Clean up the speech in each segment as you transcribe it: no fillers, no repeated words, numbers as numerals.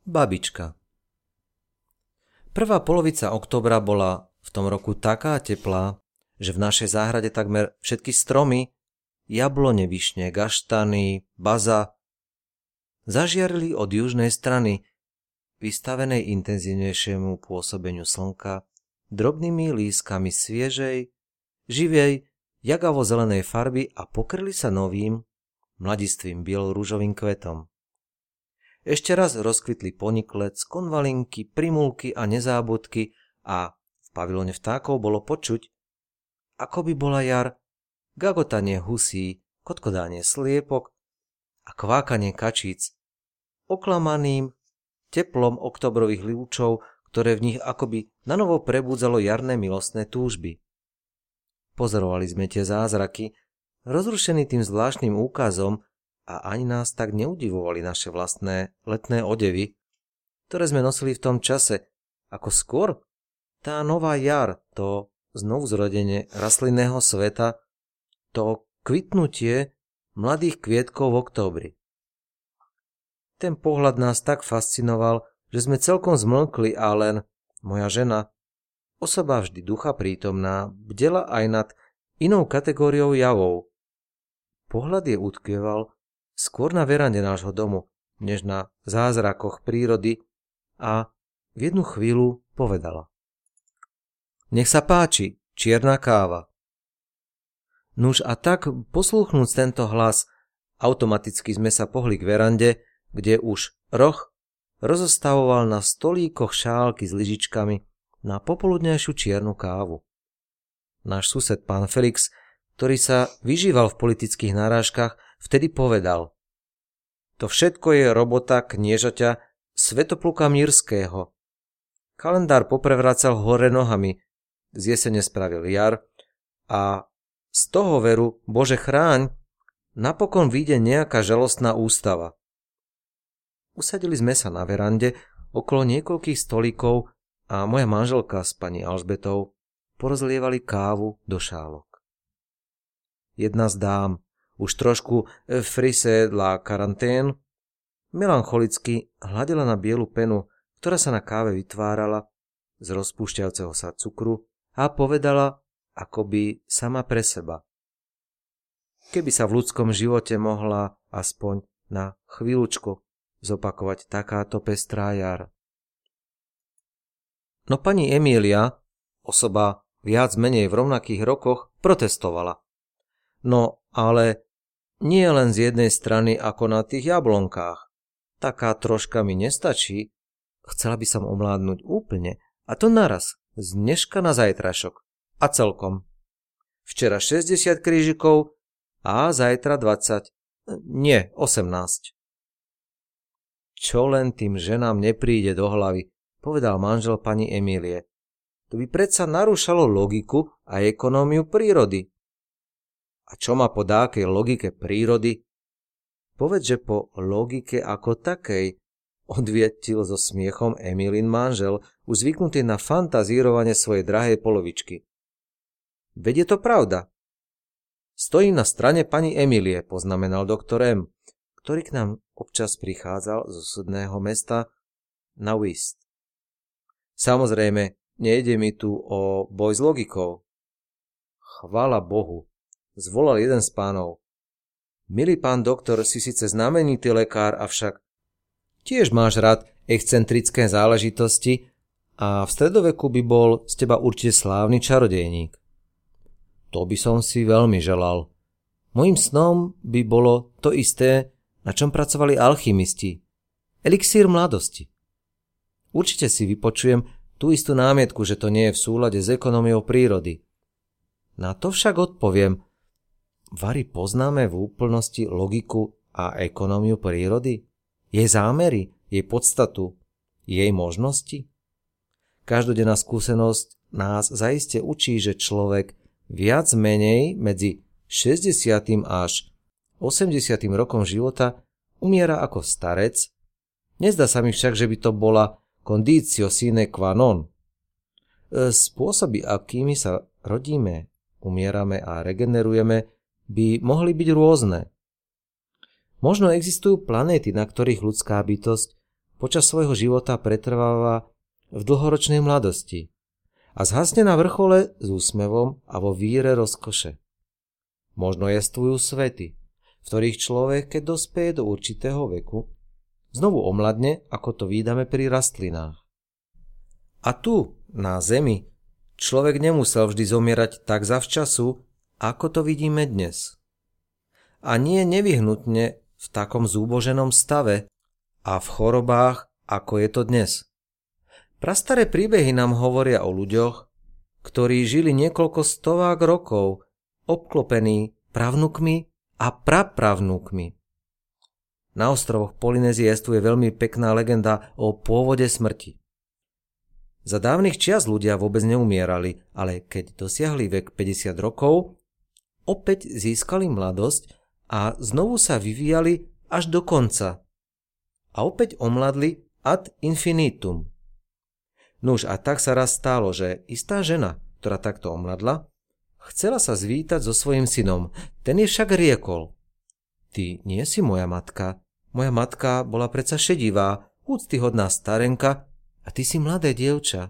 Babička. Prvá polovica októbra bola v tom roku taká teplá, že v našej záhrade takmer všetky stromy, jablone, višne, gaštany, baza, zažiarili od južnej strany, vystavenej intenzívnejšiemu pôsobeniu slnka, drobnými lískami sviežej, živej, jagavo-zelenej farby a pokryli sa novým, mladistvým bielorúžovým kvetom. Ešte raz rozkvitli poniklec, konvalinky, primulky a nezábudky a v pavilóne vtákov bolo počuť, ako by bola jar, gagotanie husí, kotkodanie sliepok a kvákanie kačíc, oklamaným teplom oktobrových lúčov, ktoré v nich akoby nanovo prebudzalo jarné milostné túžby. Pozorovali sme tie zázraky, rozrušení tým zvláštnym úkazom, a ani nás tak neudivovali naše vlastné letné odevy, ktoré sme nosili v tom čase, ako skôr tá nová jar, to znovuzrodenie rastlinného sveta, to kvitnutie mladých kvietkov v októbri. Ten pohľad nás tak fascinoval, že sme celkom zmlkli a len moja žena, osoba vždy ducha prítomná, bdela aj nad inou kategóriou javov. Pohľad je utkvieval skôr na verande nášho domu, než na zázrakoch prírody a v jednu chvíľu povedala: Nech sa páči, čierna káva. Nuž a tak, poslúchnúc tento hlas, automaticky sme sa pohli k verande, kde už roh rozostavoval na stolíkoch šálky s lyžičkami na popoludňajšiu čiernu kávu. Náš sused pán Felix, ktorý sa vyžíval v politických narážkach, vtedy povedal: To všetko je robota kniežaťa Svätopluka Mírského. Kalendár poprevracal hore nohami, z jesene spravil jar a z toho veru, Bože chráň, napokon vyjde nejaká žalostná ústava. Usadili sme sa na verande okolo niekoľkých stolíkov a moja manželka s pani Alžbetou porozlievali kávu do šálok. Jedna z dám, už trošku frise de la quarantaine, melancholicky hľadela na bielu penu, ktorá sa na káve vytvárala z rozpúšťajúceho sa cukru a povedala akoby sama pre seba: Keby sa v ľudskom živote mohla aspoň na chvíľučku zopakovať takáto pestrá jar. No pani Emília, osoba viac menej v rovnakých rokoch, protestovala. No ale nie len z jednej strany ako na tých jablonkách. Taká troška mi nestačí. Chcela by som omládnuť úplne, a to naraz, z dneška na zajtrašok. A celkom. Včera 60 krížikov a zajtra 20. Nie, 18. Čo len tým ženám nepríde do hlavy, povedal manžel pani Emílie. To by predsa narúšalo logiku a ekonómiu prírody. A čo má po dákej logike prírody? Povedz, že po logike ako takej, odvietil so smiechom Emílin manžel, už zvyknutý na fantazírovanie svojej drahej polovičky. Veď je to pravda. Stojím na strane pani Emílie, poznamenal doktor M., ktorý k nám občas prichádzal zo súdneho mesta na whist. Samozrejme, nejde mi tu o boj s logikou. Chvála Bohu, zvolal jeden z pánov. Milý pán doktor, si síce znamenitý lekár, avšak tiež máš rád excentrické záležitosti a v stredoveku by bol z teba určite slávny čarodejník. To by som si veľmi želal. Mojím snom by bolo to isté, na čom pracovali alchymisti. Elixír mladosti. Určite si vypočujem tú istú námietku, že to nie je v súlade s ekonómiou prírody. Na to však odpoviem: Vari poznáme v úplnosti logiku a ekonómiu prírody? Jej zámery, jej podstatu, jej možnosti? Každodenná skúsenosť nás zaiste učí, že človek viac menej medzi 60. až 80. rokom života umiera ako starec. Nezdá sa mi však, že by to bola conditio sine qua non. Spôsoby, akými sa rodíme, umierame a regenerujeme, by mohli byť rôzne. Možno existujú planéty, na ktorých ľudská bytosť počas svojho života pretrváva v dlhoročnej mladosti a zhasne na vrchole s úsmevom a vo víre rozkoše. Možno jestvujú svety, v ktorých človek, keď dospeje do určitého veku, znovu omladne, ako to vídame pri rastlinách. A tu, na Zemi, človek nemusel vždy zomierať tak zavčasu, ako to vidíme dnes. A nie nevyhnutne v takom zúboženom stave a v chorobách, ako je to dnes. Prastaré príbehy nám hovoria o ľuďoch, ktorí žili niekoľko stovák rokov, obklopení pravnukmi a prapravnúkmi. Na ostrovoch Polynézie je veľmi pekná legenda o pôvode smrti. Za dávnych čias ľudia vôbec neumierali, ale keď dosiahli vek 50 rokov, opäť získali mladosť a znovu sa vyvíjali až do konca. A opäť omladli ad infinitum. Nuž a tak sa raz stalo, že istá žena, ktorá takto omladla, chcela sa zvítať so svojím synom. Ten jej však riekol: Ty nie si moja matka. Moja matka bola predsa šedivá, úctyhodná starenka a ty si mladé dievča.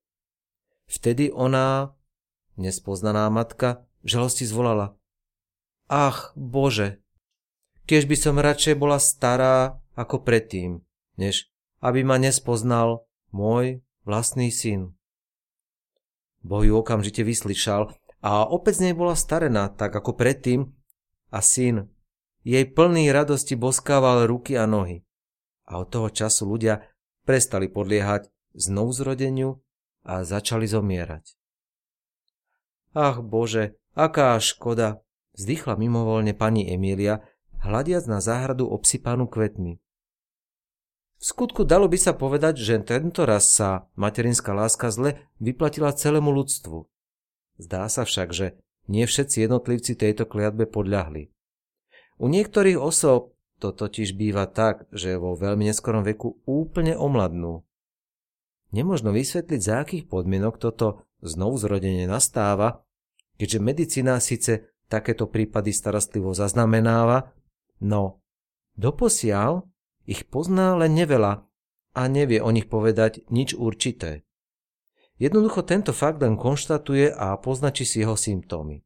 Vtedy ona, nespoznaná matka, v žalosti zvolala: Ach, Bože, kiež by som radšej bola stará ako predtým, než aby ma nespoznal môj vlastný syn. Boh ju okamžite vyslyšal a opäť z nej bola starená, tak ako predtým, a syn jej plný radosti boskával ruky a nohy. A od toho času ľudia prestali podliehať znovuzrodeniu a začali zomierať. Ach Bože, aká škoda, vzdychla mimovoľne pani Emília, hľadiac na záhradu obsypanú kvetmi. V skutku dalo by sa povedať, že tento raz sa materinská láska zle vyplatila celému ľudstvu. Zdá sa však, že nie všetci jednotlivci tejto kliatbe podľahli. U niektorých osôb to totiž býva tak, že vo veľmi neskorom veku úplne omladnú. Nemožno vysvetliť, za akých podmienok toto znovuzrodenie nastáva, keďže medicína síce takéto prípady starostlivo zaznamenáva, no doposiaľ ich pozná len neveľa a nevie o nich povedať nič určité. Jednoducho tento fakt len konštatuje a poznačí si jeho symptómy.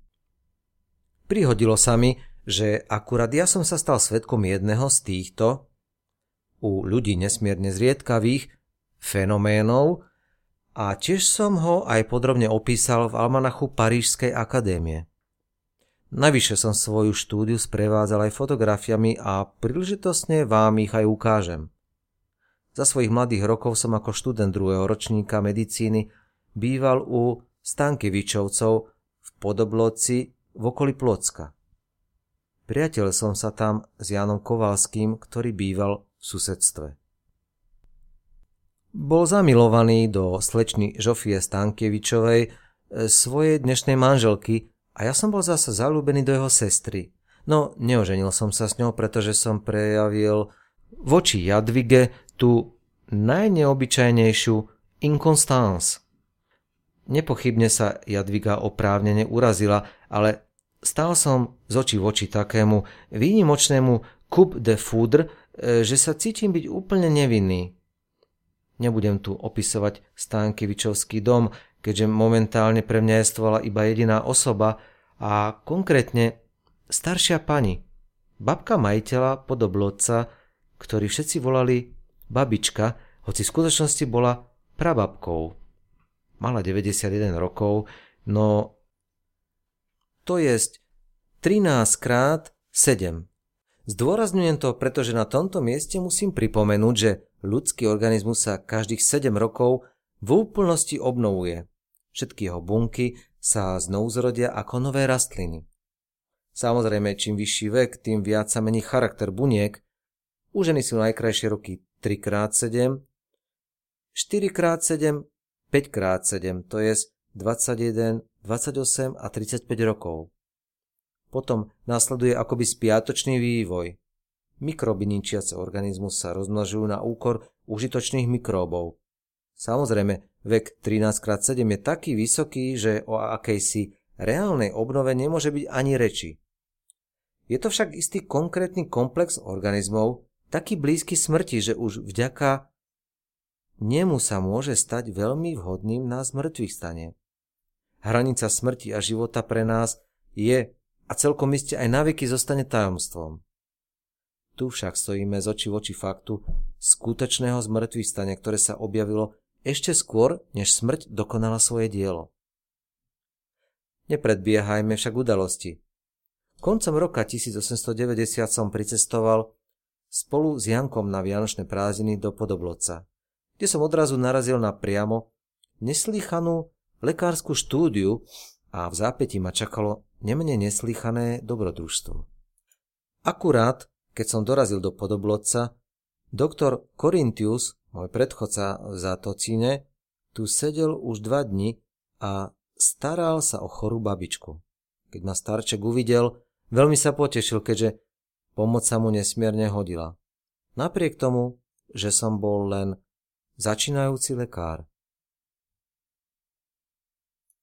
Prihodilo sa mi, že akurát ja som sa stal svedkom jedného z týchto, u ľudí nesmierne zriedkavých, fenoménov a tiež som ho aj podrobne opísal v almanachu Parížskej akadémie. Navyše som svoju štúdiu sprevádzal aj fotografiami a príležitostne vám ich aj ukážem. Za svojich mladých rokov som ako študent 2. ročníka medicíny býval u Stankevičovcov v Podobloci v okolí Plocka. Priateľ som sa tam s Jánom Kovalským, ktorý býval v susedstve. Bol zamilovaný do slečny Žofie Stankevičovej, svojej dnešnej manželky, a ja som bol zase zaľúbený do jeho sestry. No, neoženil som sa s ňou, pretože som prejavil voči Jadvige tú najneobyčajnejšiu inconstance. Nepochybne sa Jadviga oprávnene urazila, ale stál som z očí v oči takému výnimočnému coup de foudre, že sa cítim byť úplne nevinný. Nebudem tu opisovať Stankevičovský dom, keďže momentálne pre mňa jestvovala iba jediná osoba a konkrétne staršia pani, babka majiteľa Podoblodca, ktorý všetci volali babička, hoci v skutočnosti bola prababkou. Mala 91 rokov, no to jest 13 krát 7. Zdôrazňujem to, pretože na tomto mieste musím pripomenúť, že ľudský organizmus sa každých 7 rokov v úplnosti obnovuje. Všetky jeho bunky sa znovu zrodia ako nové rastliny. Samozrejme, čím vyšší vek, tým viac sa mení charakter buniek. U ženy sú najkrajšie roky 3x7, 4x7, 5x7, to je 21, 28 a 35 rokov. Potom nasleduje akoby spiatočný vývoj. Mikróby ničiace organizmus sa rozmnožujú na úkor užitočných mikróbov. Samozrejme, vek 13x7 je taký vysoký, že o akejsi reálnej obnove nemôže byť ani reči. Je to však istý konkrétny komplex organizmov, taký blízky smrti, že už vďaka nemu sa môže stať veľmi vhodným na zmŕtvychstanie. Hranica smrti a života pre nás je a celkom iste aj naveky zostane tajomstvom. Tu však stojíme z očí v oči faktu skutočného zmŕtvychstania, ktoré sa objavilo ešte skôr, než smrť dokonala svoje dielo. Nepredbiehajme však udalosti. Koncom roka 1890 som pricestoval spolu s Jankom na vianočné prázdniny do Podoblodca, kde som odrazu narazil na priamo neslýchanú lekárskú štúdiu a v zápätí ma čakalo nemenej neslýchané dobrodružstvo. Akurát, keď som dorazil do Podoblodca, doktor Korintius, môj predchodca v Zátocíne, tu sedel už 2 dni a staral sa o chorú babičku. Keď ma starček uvidel, veľmi sa potešil, keďže pomoc sa mu nesmierne hodila. Napriek tomu, že som bol len začínajúci lekár.